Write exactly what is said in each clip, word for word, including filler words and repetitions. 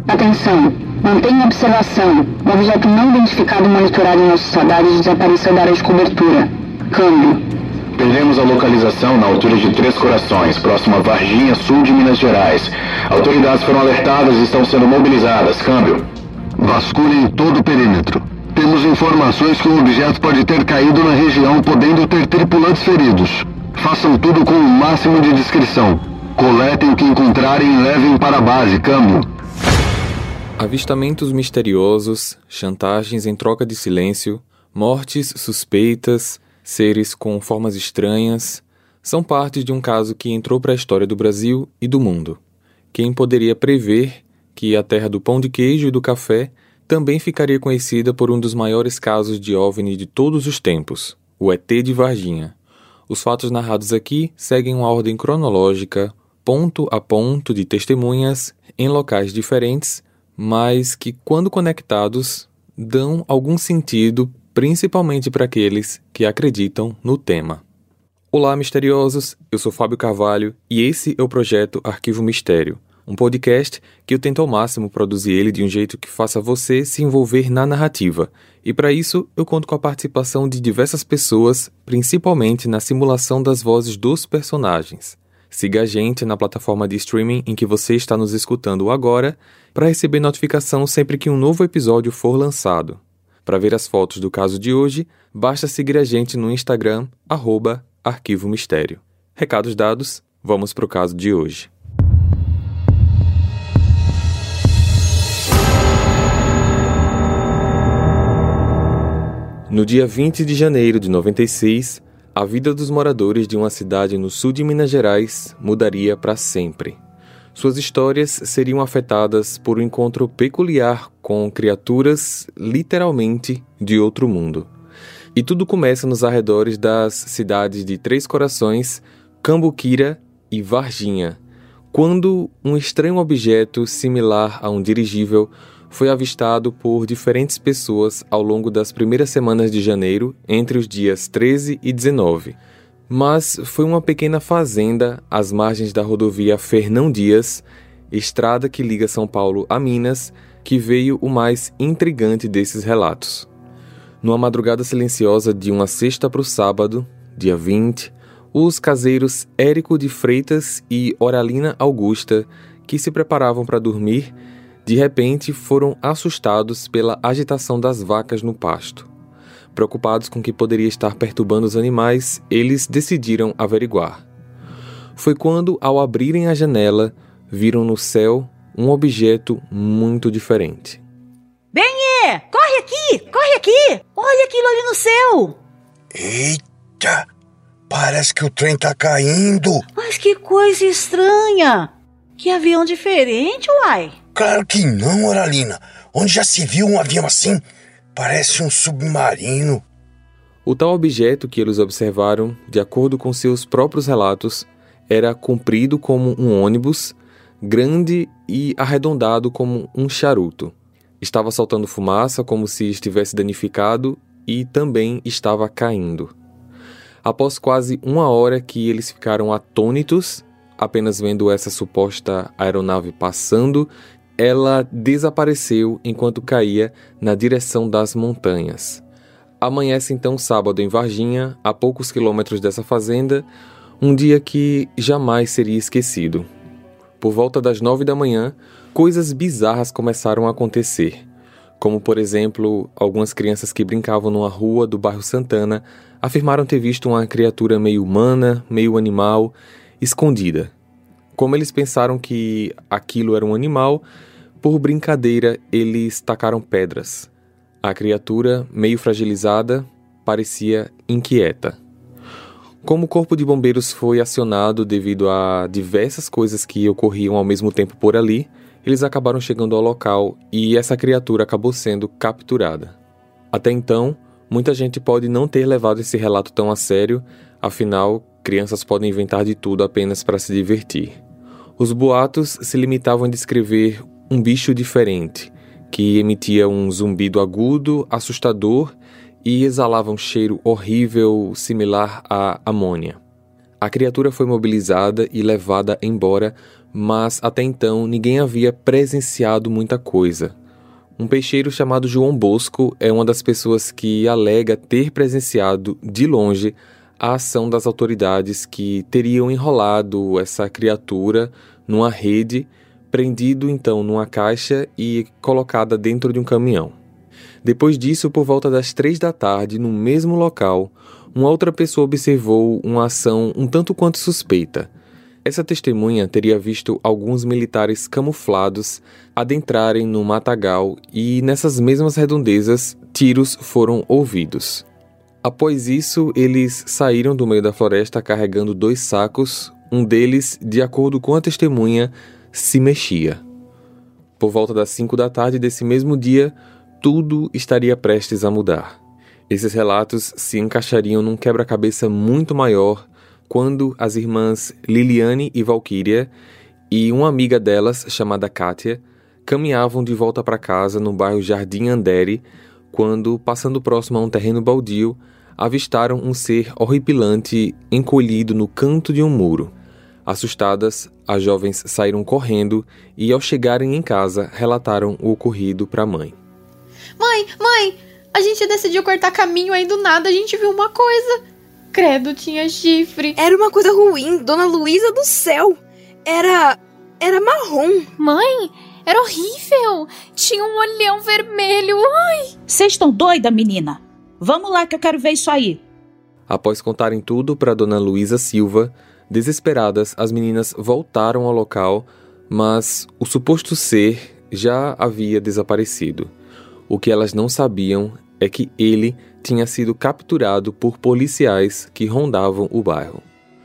Atenção, mantenha observação. O objeto não identificado monitorado em nossos radares desapareceu da área de cobertura. Câmbio. Perdemos a localização na altura de Três Corações, próximo a Varginha, sul de Minas Gerais. Autoridades foram alertadas e estão sendo mobilizadas. Câmbio. Vasculhem todo o perímetro. Temos informações que o objeto pode ter caído na região, podendo ter tripulantes feridos. Façam tudo com o máximo de discrição. Coletem o que encontrarem e levem para a base. Câmbio. Avistamentos misteriosos, chantagens em troca de silêncio, mortes suspeitas, seres com formas estranhas, são partes de um caso que entrou para a história do Brasil e do mundo. Quem poderia prever que a terra do pão de queijo e do café também ficaria conhecida por um dos maiores casos de OVNI de todos os tempos, o E T de Varginha. Os fatos narrados aqui seguem uma ordem cronológica, ponto a ponto de testemunhas em locais diferentes, mas que, quando conectados, dão algum sentido, principalmente para aqueles que acreditam no tema. Olá, misteriosos! Eu sou Fábio Carvalho e esse é o projeto Arquivo Mistério, um podcast que eu tento ao máximo produzir ele de um jeito que faça você se envolver na narrativa. E para isso, eu conto com a participação de diversas pessoas, principalmente na simulação das vozes dos personagens. Siga a gente na plataforma de streaming em que você está nos escutando agora para receber notificação sempre que um novo episódio for lançado. Para ver as fotos do caso de hoje, basta seguir a gente no Instagram, arroba Arquivo Mistério. Recados dados, vamos para o caso de hoje. No dia vinte de janeiro de noventa e seis, a vida dos moradores de uma cidade no sul de Minas Gerais mudaria para sempre. Suas histórias seriam afetadas por um encontro peculiar com criaturas, literalmente, de outro mundo. E tudo começa nos arredores das cidades de Três Corações, Cambuquira e Varginha, quando um estranho objeto similar a um dirigível foi avistado por diferentes pessoas ao longo das primeiras semanas de janeiro, entre os dias treze e dezenove. Mas foi uma pequena fazenda às margens da rodovia Fernão Dias, estrada que liga São Paulo a Minas, que veio o mais intrigante desses relatos. Numa madrugada silenciosa de uma sexta para o sábado, dia vinte, os caseiros Érico de Freitas e Oralina Augusta, que se preparavam para dormir, de repente foram assustados pela agitação das vacas no pasto. Preocupados com o que poderia estar perturbando os animais, eles decidiram averiguar. Foi quando, ao abrirem a janela, viram no céu um objeto muito diferente. Benê! Corre aqui! Corre aqui! Olha aquilo ali no céu! Eita! Parece que o trem tá caindo! Mas que coisa estranha! Que avião diferente, uai! Claro que não, Oralina! Onde já se viu um avião assim? Parece um submarino. O tal objeto que eles observaram, de acordo com seus próprios relatos, era comprido como um ônibus, grande e arredondado como um charuto. Estava soltando fumaça como se estivesse danificado e também estava caindo. Após quase uma hora que eles ficaram atônitos, apenas vendo essa suposta aeronave passando, ela desapareceu enquanto caía na direção das montanhas. Amanhece então sábado em Varginha, a poucos quilômetros dessa fazenda, um dia que jamais seria esquecido. Por volta das nove da manhã, coisas bizarras começaram a acontecer, como por exemplo, algumas crianças que brincavam numa rua do bairro Santana afirmaram ter visto uma criatura meio humana, meio animal, escondida. Como eles pensaram que aquilo era um animal, por brincadeira eles tacaram pedras. A criatura, meio fragilizada, parecia inquieta. Como o corpo de bombeiros foi acionado devido a diversas coisas que ocorriam ao mesmo tempo por ali, eles acabaram chegando ao local e essa criatura acabou sendo capturada. Até então, muita gente pode não ter levado esse relato tão a sério, afinal, crianças podem inventar de tudo apenas para se divertir. Os boatos se limitavam a descrever um bicho diferente, que emitia um zumbido agudo, assustador e exalava um cheiro horrível similar à amônia. A criatura foi mobilizada e levada embora, mas até então ninguém havia presenciado muita coisa. Um peixeiro chamado João Bosco é uma das pessoas que alega ter presenciado de longe a ação das autoridades que teriam enrolado essa criatura numa rede, prendido então numa caixa e colocada dentro de um caminhão. Depois disso, por volta das três da tarde, no mesmo local, uma outra pessoa observou uma ação um tanto quanto suspeita. Essa testemunha teria visto alguns militares camuflados adentrarem no matagal e, nessas mesmas redondezas, tiros foram ouvidos. Após isso, eles saíram do meio da floresta carregando dois sacos. Um deles, de acordo com a testemunha, se mexia. Por volta das cinco da tarde desse mesmo dia, tudo estaria prestes a mudar. Esses relatos se encaixariam num quebra-cabeça muito maior quando as irmãs Liliane e Valquíria e uma amiga delas, chamada Kátia, caminhavam de volta para casa no bairro Jardim Andere, quando, passando próximo a um terreno baldio, avistaram um ser horripilante encolhido no canto de um muro. Assustadas, as jovens saíram correndo e, ao chegarem em casa, relataram o ocorrido para a mãe. Mãe, mãe, a gente decidiu cortar caminho, aí do nada a gente viu uma coisa. Credo, tinha chifre. Era uma coisa ruim, Dona Luísa do céu. Era... era marrom. Mãe, era horrível. Tinha um olhão vermelho. Ai! Vocês estão doida, menina? Vamos lá que eu quero ver isso aí. Após contarem tudo para Dona Luísa Silva, desesperadas, as meninas voltaram ao local, mas o suposto ser já havia desaparecido. O que elas não sabiam é que ele tinha sido capturado por policiais que rondavam o bairro.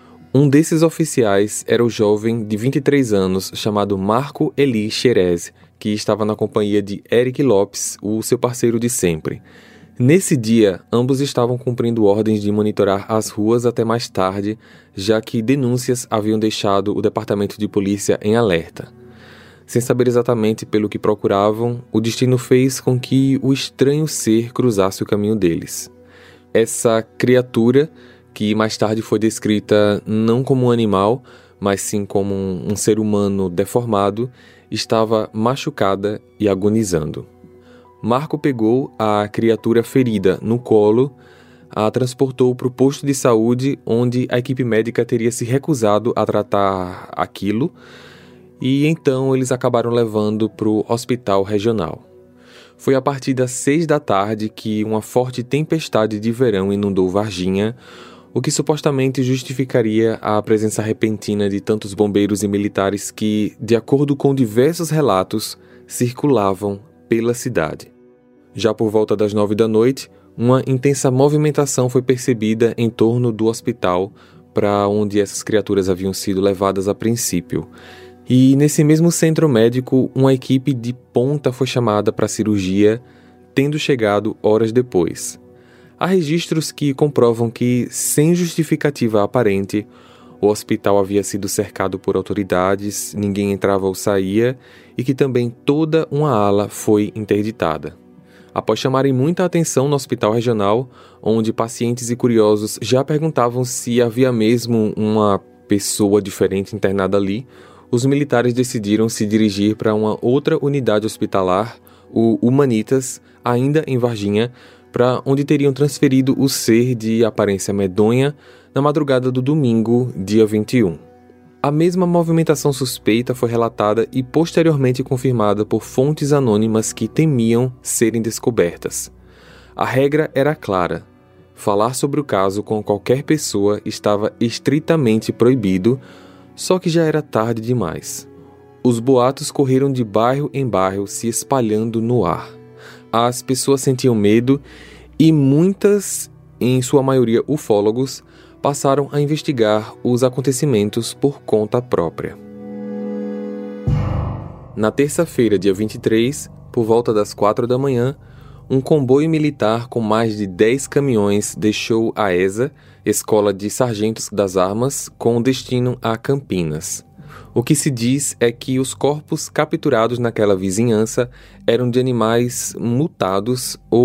Um desses oficiais era o jovem de vinte e três anos chamado Marco Eli Xerez, que estava na companhia de Eric Lopes, o seu parceiro de sempre. Nesse dia, ambos estavam cumprindo ordens de monitorar as ruas até mais tarde, já que denúncias haviam deixado o departamento de polícia em alerta. Sem saber exatamente pelo que procuravam, o destino fez com que o estranho ser cruzasse o caminho deles. Essa criatura, que mais tarde foi descrita não como um animal, mas sim como um, um ser humano deformado, estava machucada e agonizando. Marco pegou a criatura ferida no colo, a transportou para o posto de saúde, onde a equipe médica teria se recusado a tratar aquilo, e então eles acabaram levando para o hospital regional. Foi a partir das seis da tarde que uma forte tempestade de verão inundou Varginha, o que supostamente justificaria a presença repentina de tantos bombeiros e militares que, de acordo com diversos relatos, circulavam pela cidade. Já por volta das nove da noite, uma intensa movimentação foi percebida em torno do hospital para onde essas criaturas haviam sido levadas a princípio. E nesse mesmo centro médico, uma equipe de ponta foi chamada para a cirurgia, tendo chegado horas depois. Há registros que comprovam que, sem justificativa aparente, o hospital havia sido cercado por autoridades, ninguém entrava ou saía, e que também toda uma ala foi interditada. Após chamarem muita atenção no hospital regional, onde pacientes e curiosos já perguntavam se havia mesmo uma pessoa diferente internada ali, os militares decidiram se dirigir para uma outra unidade hospitalar, o Humanitas, ainda em Varginha, para onde teriam transferido o ser de aparência medonha na madrugada do domingo, dia vinte e um. A mesma movimentação suspeita foi relatada e posteriormente confirmada por fontes anônimas que temiam serem descobertas. A regra era clara: falar sobre o caso com qualquer pessoa estava estritamente proibido, só que já era tarde demais. Os boatos correram de bairro em bairro, se espalhando no ar. As pessoas sentiam medo e muitas, em sua maioria ufólogos, passaram a investigar os acontecimentos por conta própria. Na terça-feira, dia vinte e três, por volta das quatro da manhã, um comboio militar com mais de dez caminhões deixou a E S A, Escola de Sargentos das Armas, com destino a Campinas. O que se diz é que os corpos capturados naquela vizinhança eram de animais mutados ou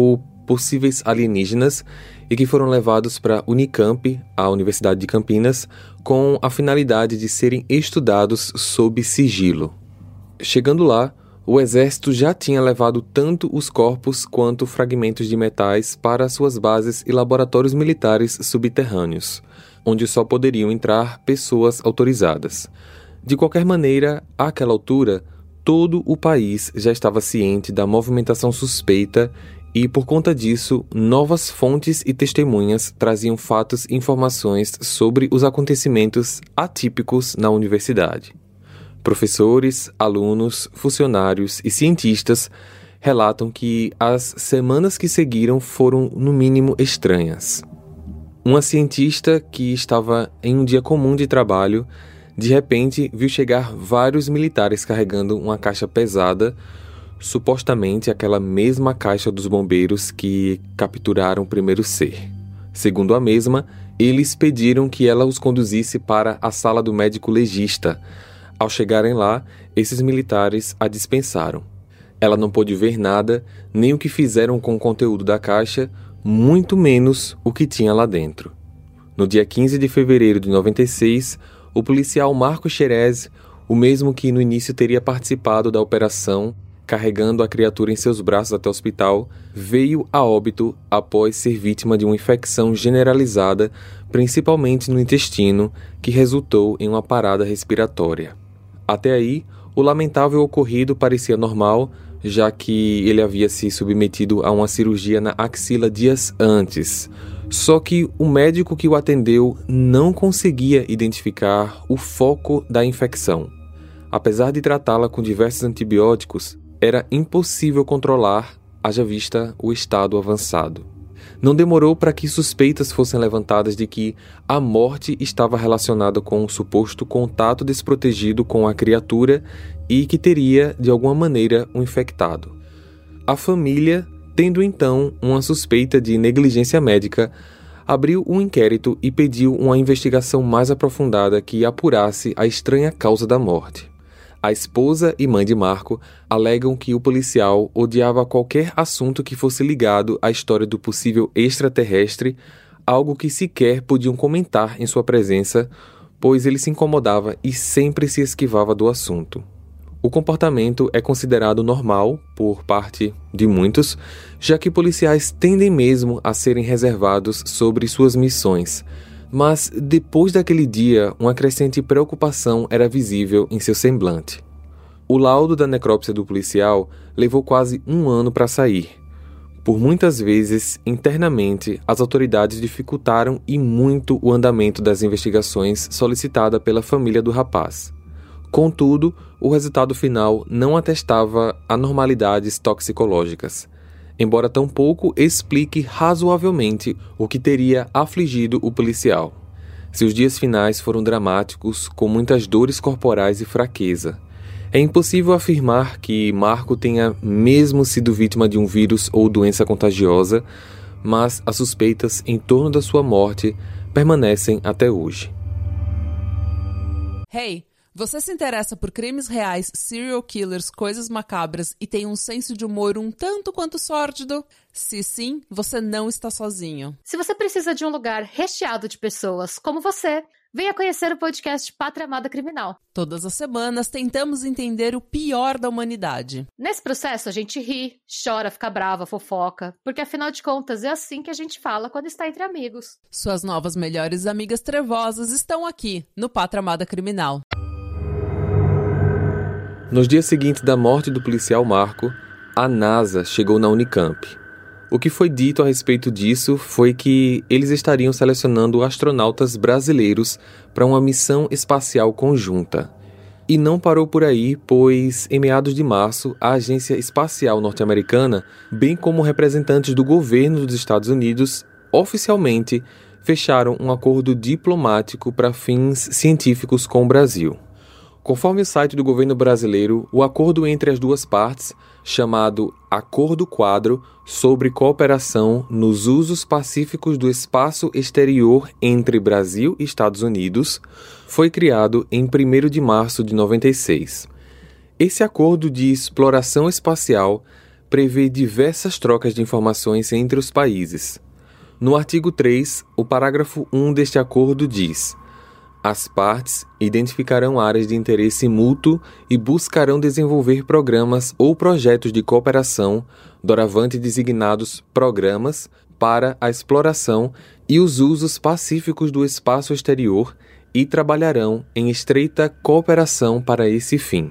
possíveis alienígenas e que foram levados para a Unicamp, a Universidade de Campinas, com a finalidade de serem estudados sob sigilo. Chegando lá, o exército já tinha levado tanto os corpos quanto fragmentos de metais para suas bases e laboratórios militares subterrâneos, onde só poderiam entrar pessoas autorizadas. De qualquer maneira, àquela altura, todo o país já estava ciente da movimentação suspeita e, por conta disso, novas fontes e testemunhas traziam fatos e informações sobre os acontecimentos atípicos na universidade. Professores, alunos, funcionários e cientistas relatam que as semanas que seguiram foram, no mínimo, estranhas. Uma cientista que estava em um dia comum de trabalho, de repente viu chegar vários militares carregando uma caixa pesada, supostamente aquela mesma caixa dos bombeiros que capturaram o primeiro ser. Segundo a mesma, eles pediram que ela os conduzisse para a sala do médico legista. Ao chegarem lá, esses militares a dispensaram. Ela não pôde ver nada, nem o que fizeram com o conteúdo da caixa, muito menos o que tinha lá dentro. No dia quinze de fevereiro de noventa e seis, o policial Marco Xerez, o mesmo que no início teria participado da operação, carregando a criatura em seus braços até o hospital, veio a óbito após ser vítima de uma infecção generalizada, principalmente no intestino, que resultou em uma parada respiratória. Até aí, o lamentável ocorrido parecia normal, já que ele havia se submetido a uma cirurgia na axila dias antes. Só que o médico que o atendeu não conseguia identificar o foco da infecção. Apesar de tratá-la com diversos antibióticos, era impossível controlar, haja vista o estado avançado. Não demorou para que suspeitas fossem levantadas de que a morte estava relacionada com um suposto contato desprotegido com a criatura e que teria, de alguma maneira, um infectado. A família, tendo então uma suspeita de negligência médica, abriu um inquérito e pediu uma investigação mais aprofundada que apurasse a estranha causa da morte. A esposa e mãe de Marco alegam que o policial odiava qualquer assunto que fosse ligado à história do possível extraterrestre, algo que sequer podiam comentar em sua presença, pois ele se incomodava e sempre se esquivava do assunto. O comportamento é considerado normal por parte de muitos, já que policiais tendem mesmo a serem reservados sobre suas missões. Mas, depois daquele dia, uma crescente preocupação era visível em seu semblante. O laudo da necrópsia do policial levou quase um ano para sair. Por muitas vezes, internamente, as autoridades dificultaram e muito o andamento das investigações solicitada pela família do rapaz. Contudo, o resultado final não atestava anormalidades toxicológicas, embora tampouco explique razoavelmente o que teria afligido o policial. Seus dias finais foram dramáticos, com muitas dores corporais e fraqueza. É impossível afirmar que Marco tenha mesmo sido vítima de um vírus ou doença contagiosa, mas as suspeitas em torno da sua morte permanecem até hoje. Hey! Você se interessa por crimes reais, serial killers, coisas macabras e tem um senso de humor um tanto quanto sórdido? Se sim, você não está sozinho. Se você precisa de um lugar recheado de pessoas como você, venha conhecer o podcast Pátria Amada Criminal. Todas as semanas tentamos entender o pior da humanidade. Nesse processo a gente ri, chora, fica brava, fofoca, porque afinal de contas é assim que a gente fala quando está entre amigos. Suas novas melhores amigas trevosas estão aqui, no Pátria Amada Criminal. Nos dias seguintes da morte do policial Marco, a NASA chegou na Unicamp. O que foi dito a respeito disso foi que eles estariam selecionando astronautas brasileiros para uma missão espacial conjunta. E não parou por aí, pois em meados de março, a Agência Espacial Norte-Americana, bem como representantes do governo dos Estados Unidos, oficialmente fecharam um acordo diplomático para fins científicos com o Brasil. Conforme o site do governo brasileiro, o acordo entre as duas partes, chamado Acordo Quadro sobre Cooperação nos Usos Pacíficos do Espaço Exterior entre Brasil e Estados Unidos, foi criado em primeiro de março de noventa e seis. Esse acordo de exploração espacial prevê diversas trocas de informações entre os países. No artigo três, o parágrafo um deste acordo diz: as partes identificarão áreas de interesse mútuo e buscarão desenvolver programas ou projetos de cooperação, doravante designados programas, para a exploração e os usos pacíficos do espaço exterior e trabalharão em estreita cooperação para esse fim.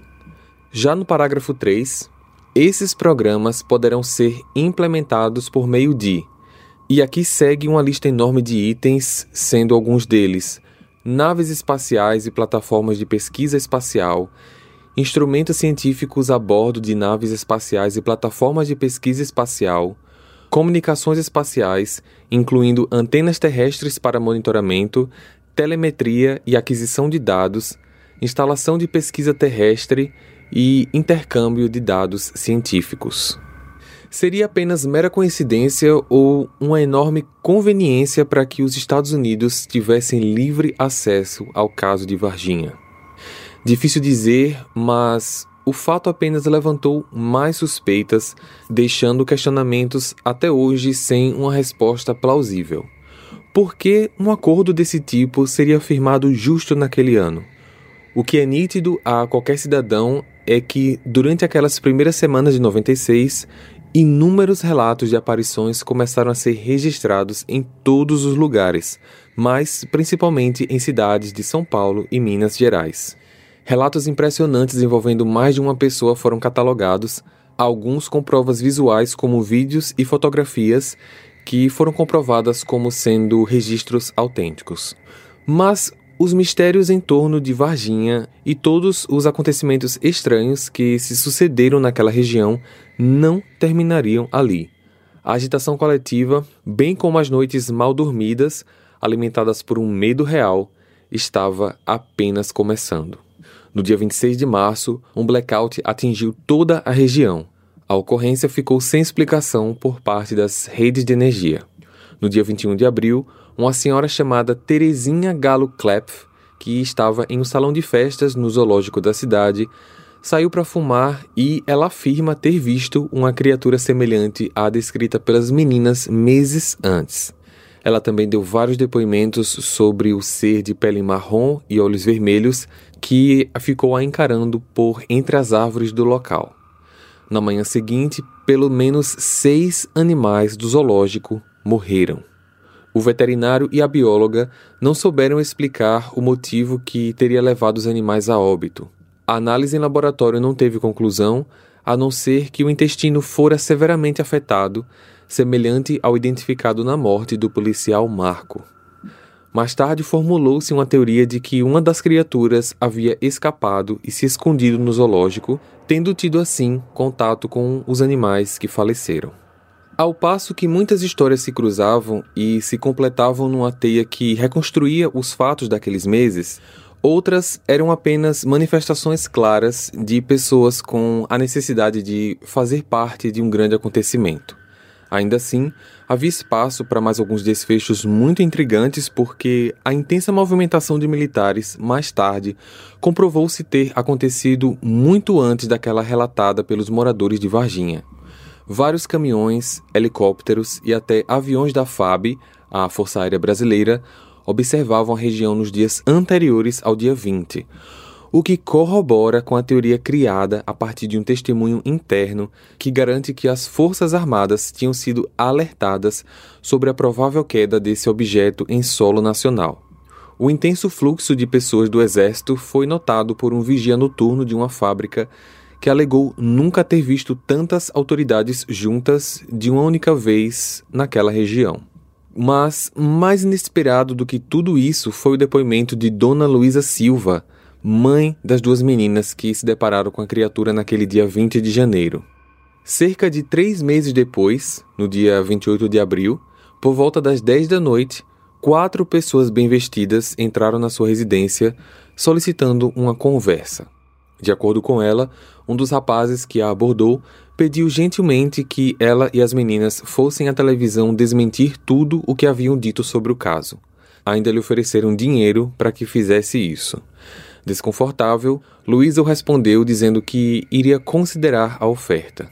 Já no parágrafo três, esses programas poderão ser implementados por meio de, e aqui segue uma lista enorme de itens, sendo alguns deles naves espaciais e plataformas de pesquisa espacial, instrumentos científicos a bordo de naves espaciais e plataformas de pesquisa espacial, comunicações espaciais, incluindo antenas terrestres para monitoramento, telemetria e aquisição de dados, instalação de pesquisa terrestre e intercâmbio de dados científicos. Seria apenas mera coincidência ou uma enorme conveniência para que os Estados Unidos tivessem livre acesso ao caso de Varginha? Difícil dizer, mas o fato apenas levantou mais suspeitas, deixando questionamentos até hoje sem uma resposta plausível. Por que um acordo desse tipo seria firmado justo naquele ano? O que é nítido a qualquer cidadão é que, durante aquelas primeiras semanas de noventa e seis, inúmeros relatos de aparições começaram a ser registrados em todos os lugares, mas principalmente em cidades de São Paulo e Minas Gerais. Relatos impressionantes envolvendo mais de uma pessoa foram catalogados, alguns com provas visuais como vídeos e fotografias que foram comprovadas como sendo registros autênticos. Mas os mistérios em torno de Varginha e todos os acontecimentos estranhos que se sucederam naquela região não terminariam ali. A agitação coletiva, bem como as noites mal dormidas, alimentadas por um medo real, estava apenas começando. No dia vinte e seis de março, um blackout atingiu toda a região. A ocorrência ficou sem explicação por parte das redes de energia. No dia vinte e um de abril, uma senhora chamada Terezinha Galo Klepf, que estava em um salão de festas no zoológico da cidade, saiu para fumar e ela afirma ter visto uma criatura semelhante à descrita pelas meninas meses antes. Ela também deu vários depoimentos sobre o ser de pele marrom e olhos vermelhos que ficou a encarando por entre as árvores do local. Na manhã seguinte, pelo menos seis animais do zoológico morreram. O veterinário e a bióloga não souberam explicar o motivo que teria levado os animais a óbito. A análise em laboratório não teve conclusão, a não ser que o intestino fora severamente afetado, semelhante ao identificado na morte do policial Marco. Mais tarde formulou-se uma teoria de que uma das criaturas havia escapado e se escondido no zoológico, tendo tido assim contato com os animais que faleceram. Ao passo que muitas histórias se cruzavam e se completavam numa teia que reconstruía os fatos daqueles meses, outras eram apenas manifestações claras de pessoas com a necessidade de fazer parte de um grande acontecimento. Ainda assim, havia espaço para mais alguns desfechos muito intrigantes porque a intensa movimentação de militares, mais tarde, comprovou-se ter acontecido muito antes daquela relatada pelos moradores de Varginha. Vários caminhões, helicópteros e até aviões da F A B, a Força Aérea Brasileira, observavam a região nos dias anteriores ao dia vinte, o que corrobora com a teoria criada a partir de um testemunho interno que garante que as Forças Armadas tinham sido alertadas sobre a provável queda desse objeto em solo nacional. O intenso fluxo de pessoas do Exército foi notado por um vigia noturno de uma fábrica que alegou nunca ter visto tantas autoridades juntas de uma única vez naquela região. Mas, mais inesperado do que tudo isso foi o depoimento de Dona Luísa Silva, mãe das duas meninas que se depararam com a criatura naquele dia vinte de janeiro. Cerca de três meses depois, no dia vinte e oito de abril, por volta das dez da noite, quatro pessoas bem vestidas entraram na sua residência solicitando uma conversa. De acordo com ela, um dos rapazes que a abordou pediu gentilmente que ela e as meninas fossem à televisão desmentir tudo o que haviam dito sobre o caso. Ainda lhe ofereceram dinheiro para que fizesse isso. Desconfortável, Luísa respondeu dizendo que iria considerar a oferta.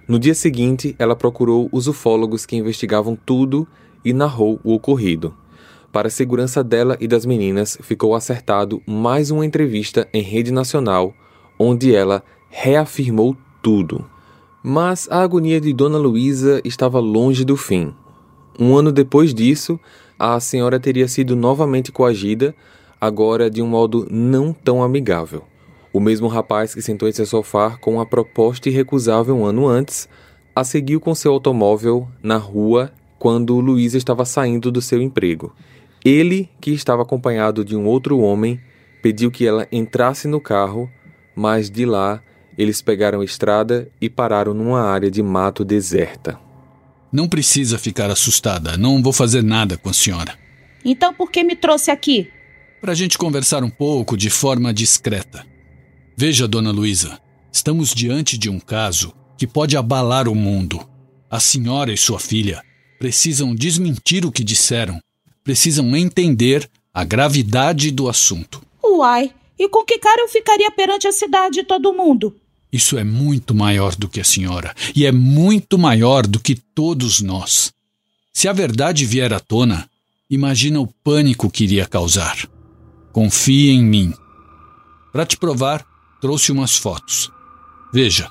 No dia seguinte, ela procurou os ufólogos que investigavam tudo e narrou o ocorrido. Para a segurança dela e das meninas, ficou acertado mais uma entrevista em rede nacional, onde ela reafirmou tudo. Mas a agonia de Dona Luísa estava longe do fim. Um ano depois disso, a senhora teria sido novamente coagida, agora de um modo não tão amigável. O mesmo rapaz que sentou em seu sofá com uma proposta irrecusável um ano antes, a seguiu com seu automóvel na rua quando Luísa estava saindo do seu emprego. Ele, que estava acompanhado de um outro homem, pediu que ela entrasse no carro, mas de lá eles pegaram a estrada e pararam numa área de mato deserta. Não precisa ficar assustada, não vou fazer nada com a senhora. Então por que me trouxe aqui? Para a gente conversar um pouco de forma discreta. Veja, Dona Luísa, estamos diante de um caso que pode abalar o mundo. A senhora e sua filha precisam desmentir o que disseram, precisam entender a gravidade do assunto. Uai, e com que cara eu ficaria perante a cidade e todo mundo? Isso é muito maior do que a senhora, e é muito maior do que todos nós. Se a verdade vier à tona, imagina o pânico que iria causar. Confie em mim. Para te provar, trouxe umas fotos. Veja.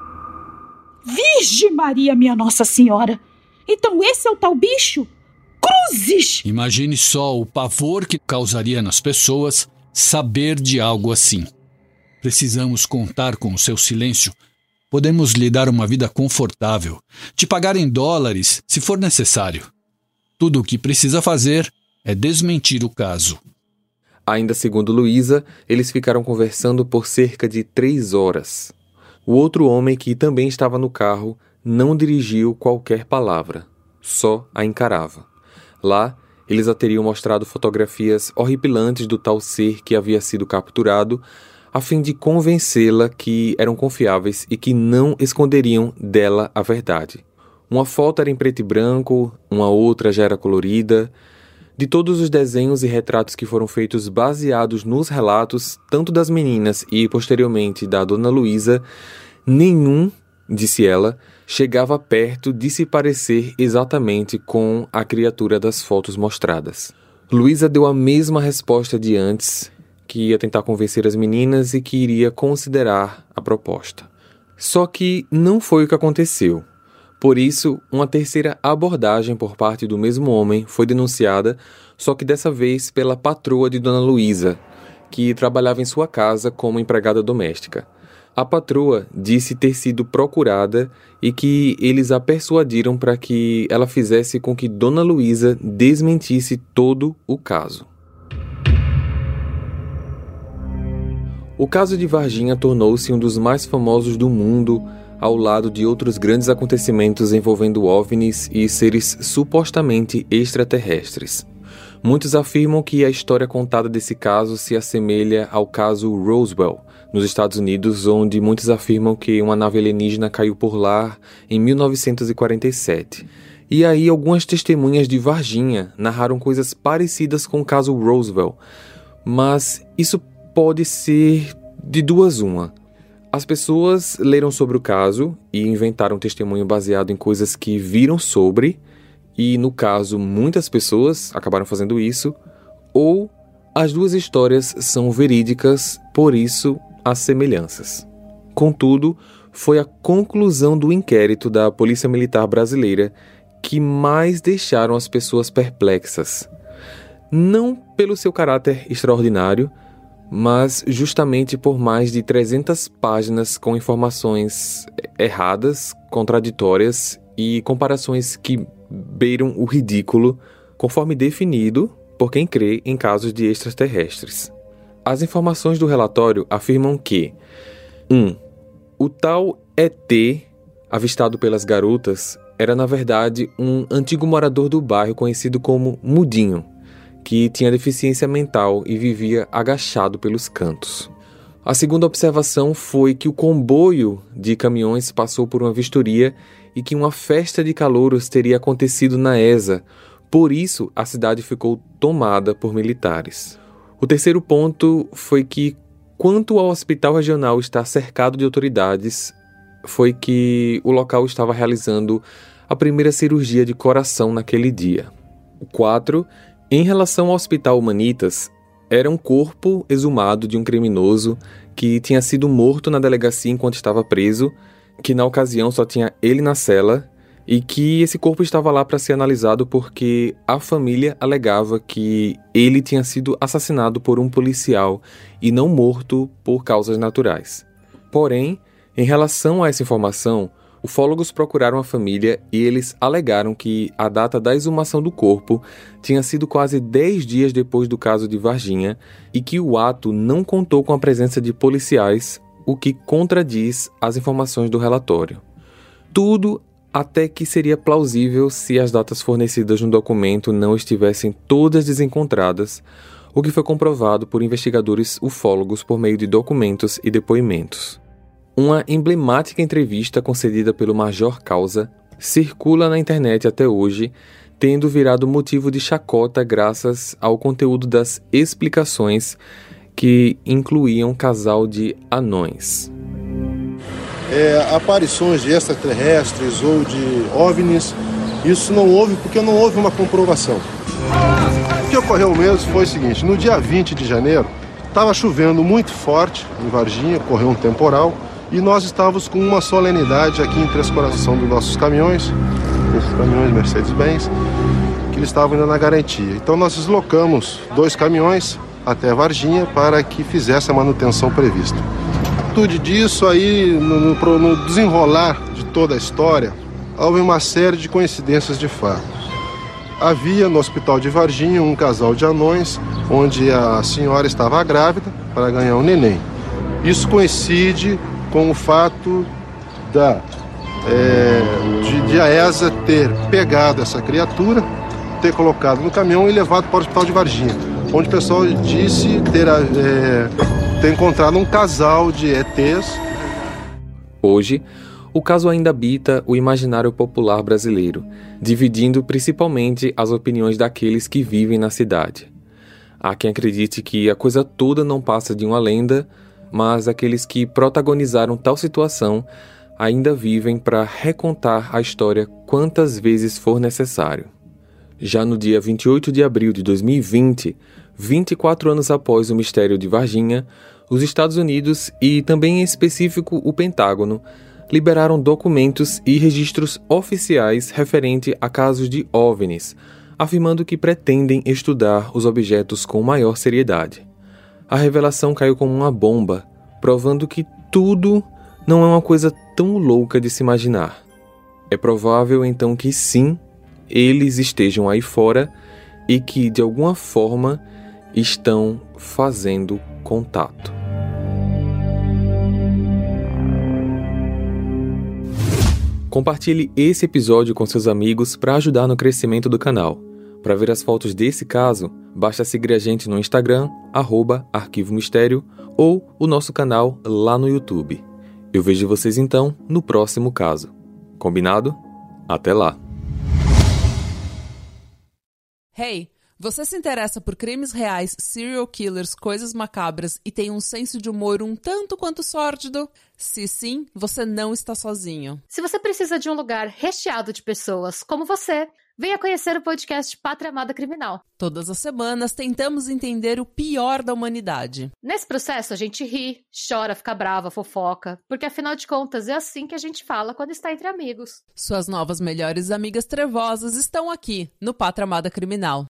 Virgem Maria, minha Nossa Senhora! Então esse é o tal bicho? Cruzes! Imagine só o pavor que causaria nas pessoas saber de algo assim. Precisamos contar com o seu silêncio. Podemos lhe dar uma vida confortável, te pagar em dólares, se for necessário. Tudo o que precisa fazer é desmentir o caso. Ainda segundo Luísa, eles ficaram conversando por cerca de três horas. O outro homem, que também estava no carro, não dirigiu qualquer palavra, só a encarava. Lá, eles a teriam mostrado fotografias horripilantes do tal ser que havia sido capturado, a fim de convencê-la que eram confiáveis e que não esconderiam dela a verdade. Uma foto era em preto e branco, uma outra já era colorida. De todos os desenhos e retratos que foram feitos baseados nos relatos, tanto das meninas e, posteriormente, da Dona Luísa, nenhum, disse ela, chegava perto de se parecer exatamente com a criatura das fotos mostradas. Luísa deu a mesma resposta de antes, que ia tentar convencer as meninas e que iria considerar a proposta. Só que não foi o que aconteceu. Por isso, uma terceira abordagem por parte do mesmo homem foi denunciada, só que dessa vez pela patroa de Dona Luísa, que trabalhava em sua casa como empregada doméstica. A patroa disse ter sido procurada e que eles a persuadiram para que ela fizesse com que Dona Luísa desmentisse todo o caso. O caso de Varginha tornou-se um dos mais famosos do mundo, ao lado de outros grandes acontecimentos envolvendo OVNIs e seres supostamente extraterrestres. Muitos afirmam que a história contada desse caso se assemelha ao caso Roswell, nos Estados Unidos, onde muitos afirmam que uma nave alienígena caiu por lá em mil novecentos e quarenta e sete. E aí algumas testemunhas de Varginha narraram coisas parecidas com o caso Roswell, mas isso pode ser de duas uma. As pessoas leram sobre o caso e inventaram um testemunho baseado em coisas que viram sobre, e no caso muitas pessoas acabaram fazendo isso, ou as duas histórias são verídicas, por isso as semelhanças. Contudo, foi a conclusão do inquérito da Polícia Militar Brasileira que mais deixaram as pessoas perplexas. Não pelo seu caráter extraordinário, mas justamente por mais de trezentas páginas com informações erradas, contraditórias e comparações que beiram o ridículo, conforme definido por quem crê em casos de extraterrestres. As informações do relatório afirmam que um. O tal E T avistado pelas garotas era na verdade um antigo morador do bairro conhecido como Mudinho, que tinha deficiência mental e vivia agachado pelos cantos. A segunda observação foi que o comboio de caminhões passou por uma vistoria e que uma festa de calouros teria acontecido na E S A, por isso a cidade ficou tomada por militares. O terceiro ponto foi que, quanto ao hospital regional estar cercado de autoridades, foi que o local estava realizando a primeira cirurgia de coração naquele dia. O quatro, em relação ao Hospital Humanitas, era um corpo exumado de um criminoso que tinha sido morto na delegacia enquanto estava preso, que na ocasião só tinha ele na cela, e que esse corpo estava lá para ser analisado porque a família alegava que ele tinha sido assassinado por um policial e não morto por causas naturais. Porém, em relação a essa informação, ufólogos procuraram a família e eles alegaram que a data da exumação do corpo tinha sido quase dez dias depois do caso de Varginha e que o ato não contou com a presença de policiais, o que contradiz as informações do relatório. Tudo até que seria plausível se as datas fornecidas no documento não estivessem todas desencontradas, o que foi comprovado por investigadores ufólogos por meio de documentos e depoimentos. Uma emblemática entrevista concedida pelo Major Causa circula na internet até hoje, tendo virado motivo de chacota graças ao conteúdo das explicações que incluíam um casal de anões. É, aparições de extraterrestres ou de OVNIs, isso não houve porque não houve uma comprovação. O que ocorreu mesmo foi o seguinte: no dia vinte de janeiro, estava chovendo muito forte em Varginha, ocorreu um temporal, e nós estávamos com uma solenidade aqui em Três Corações dos nossos caminhões, esses caminhões Mercedes-Benz, que eles estavam ainda na garantia. Então nós deslocamos dois caminhões até Varginha para que fizesse a manutenção prevista. Tudo disso aí, no, no, no desenrolar de toda a história, houve uma série de coincidências de fato. Havia no hospital de Varginha um casal de anões, onde a senhora estava grávida para ganhar um neném. Isso coincide com o fato da, é, de, de a E S A ter pegado essa criatura, ter colocado no caminhão e levado para o hospital de Varginha, onde o pessoal disse ter... É, ter encontrado um casal de E Tês. Hoje, o caso ainda habita o imaginário popular brasileiro, dividindo principalmente as opiniões daqueles que vivem na cidade. Há quem acredite que a coisa toda não passa de uma lenda, mas aqueles que protagonizaram tal situação ainda vivem para recontar a história quantas vezes for necessário. Já no dia vinte e oito de abril de dois mil e vinte, vinte e quatro anos após o mistério de Varginha, os Estados Unidos e também em específico o Pentágono liberaram documentos e registros oficiais referente a casos de OVNIs, afirmando que pretendem estudar os objetos com maior seriedade. A revelação caiu como uma bomba, provando que tudo não é uma coisa tão louca de se imaginar. É provável então que sim, eles estejam aí fora e que de alguma forma estão fazendo contato. Compartilhe esse episódio com seus amigos para ajudar no crescimento do canal. Para ver as fotos desse caso, basta seguir a gente no Instagram, arroba Arquivo Mistério, ou o nosso canal lá no YouTube. Eu vejo vocês então no próximo caso. Combinado? Até lá! Hey, você se interessa por crimes reais, serial killers, coisas macabras e tem um senso de humor um tanto quanto sórdido? Se sim, você não está sozinho. Se você precisa de um lugar recheado de pessoas como você, venha conhecer o podcast Pátria Amada Criminal. Todas as semanas tentamos entender o pior da humanidade. Nesse processo a gente ri, chora, fica brava, fofoca, porque afinal de contas é assim que a gente fala quando está entre amigos. Suas novas melhores amigas trevosas estão aqui no Pátria Amada Criminal.